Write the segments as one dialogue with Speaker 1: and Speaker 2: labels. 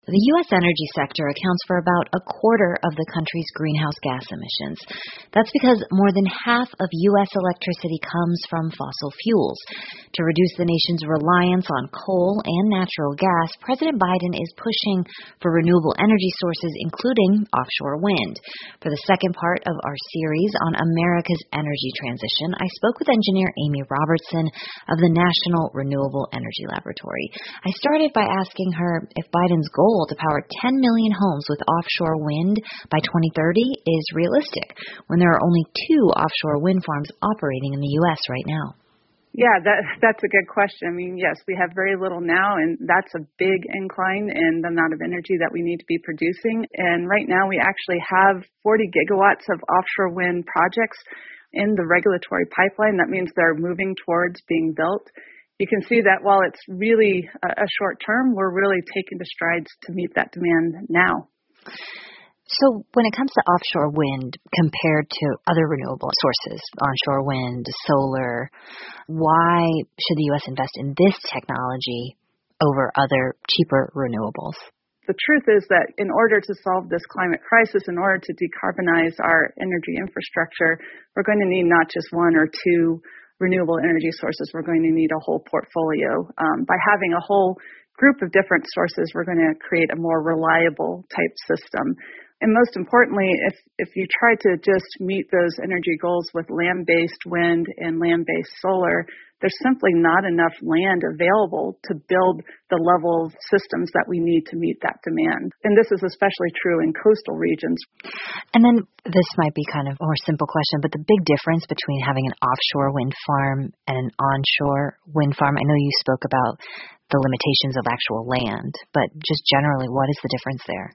Speaker 1: The U.S. energy sector accounts for about a quarter of the country's greenhouse gas emissions. That's because more than half of U.S. electricity comes from fossil fuels. To reduce the nation's reliance on coal and natural gas, President Biden is pushing for renewable energy sources, including offshore wind. For the second part of our series on America's energy transition, I spoke with engineer Amy Robertson of the National Renewable Energy Laboratory. I started by asking her if Biden's goal to power 10 million homes with offshore wind by 2030 is realistic, when there are only 2 offshore wind farms operating in the U.S. right now.
Speaker 2: Yeah, that's a good question. I mean, yes, we have very little now, and that's a big incline in the amount of energy that we need to be producing. And right now we actually have 40 gigawatts of offshore wind projects in the regulatory pipeline. That means they're moving towards being built. You can see that while it's really a short term, we're really taking the strides to meet that demand now.
Speaker 1: So when it comes to offshore wind compared to other renewable sources, onshore wind, solar, why should the U.S. invest in this technology over other cheaper renewables?
Speaker 2: The truth is that in order to solve this climate crisis, in order to decarbonize our energy infrastructure, we're going to need not just 1 or 2 renewable energy sources. We're going to need a whole portfolio. By having a whole group of different sources, we're going to create a more reliable type system. And most importantly, if you try to just meet those energy goals with land-based wind and land-based solar, there's simply not enough land available to build the level of systems that we need to meet that demand. And this is especially true in coastal regions.
Speaker 1: And then this might be kind of a more simple question, but the big difference between having an offshore wind farm and an onshore wind farm, I know you spoke about the limitations of actual land, but just generally, what is the difference there?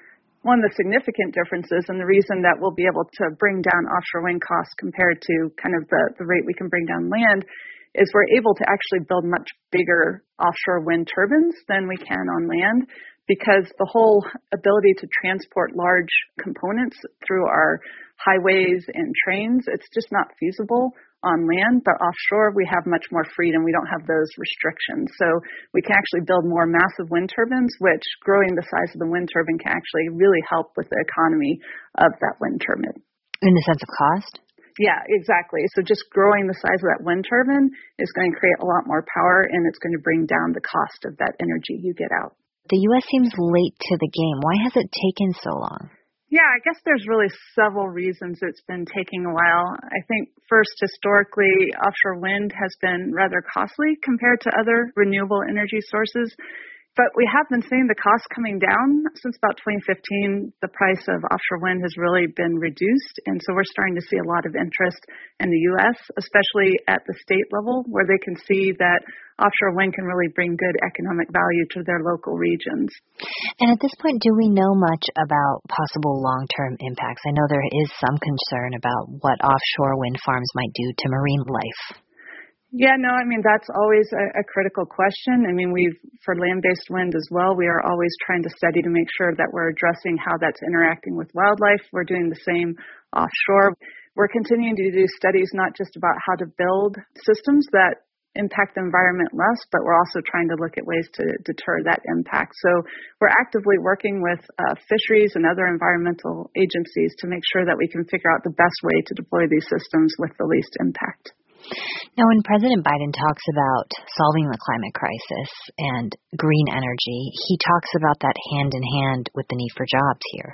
Speaker 2: One of the significant differences, and the reason that we'll be able to bring down offshore wind costs compared to kind of the rate we can bring down land, is we're able to actually build much bigger offshore wind turbines than we can on land, because the whole ability to transport large components through our highways and trains, it's just not feasible on land. But offshore, we have much more freedom. We don't have those restrictions. So we can actually build more massive wind turbines, which growing the size of the wind turbine can actually really help with the economy of that wind turbine.
Speaker 1: In the sense of cost?
Speaker 2: Yeah, exactly. So just growing the size of that wind turbine is going to create a lot more power, and it's going to bring down the cost of that energy you get out.
Speaker 1: The U.S. seems late to the game. Why has it taken so long?
Speaker 2: Yeah, I guess there's really several reasons it's been taking a while. I think first, historically, offshore wind has been rather costly compared to other renewable energy sources. But we have been seeing the cost coming down since about 2015. The price of offshore wind has really been reduced. And so we're starting to see a lot of interest in the U.S., especially at the state level, where they can see that offshore wind can really bring good economic value to their local regions.
Speaker 1: And at this point, do we know much about possible long-term impacts? I know there is some concern about what offshore wind farms might do to marine life.
Speaker 2: Yeah, no, I mean, that's always a critical question. I mean, for land-based wind as well, we are always trying to study to make sure that we're addressing how that's interacting with wildlife. We're doing the same offshore. We're continuing to do studies not just about how to build systems that impact the environment less, but we're also trying to look at ways to deter that impact. So we're actively working with fisheries and other environmental agencies to make sure that we can figure out the best way to deploy these systems with the least impact.
Speaker 1: Now, when President Biden talks about solving the climate crisis and green energy, he talks about that hand in hand with the need for jobs here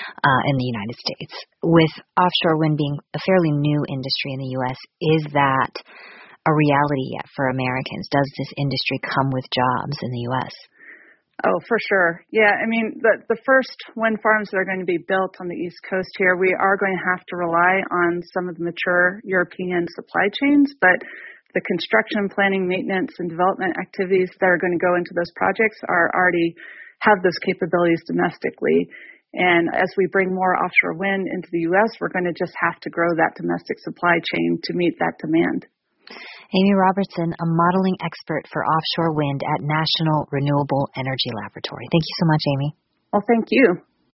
Speaker 1: in the United States. With offshore wind being a fairly new industry in the U.S., is that a reality yet for Americans? Does this industry come with jobs in the U.S.?
Speaker 2: Oh, for sure. Yeah, I mean, the first wind farms that are going to be built on the East Coast here, we are going to have to rely on some of the mature European supply chains, but the construction, planning, maintenance, and development activities that are going to go into those projects are already have those capabilities domestically. And as we bring more offshore wind into the U.S., we're going to just have to grow that domestic supply chain to meet that demand.
Speaker 1: Amy Robertson, a modeling expert for offshore wind at National Renewable Energy Laboratory. Thank you so much, Amy.
Speaker 2: Well, thank you.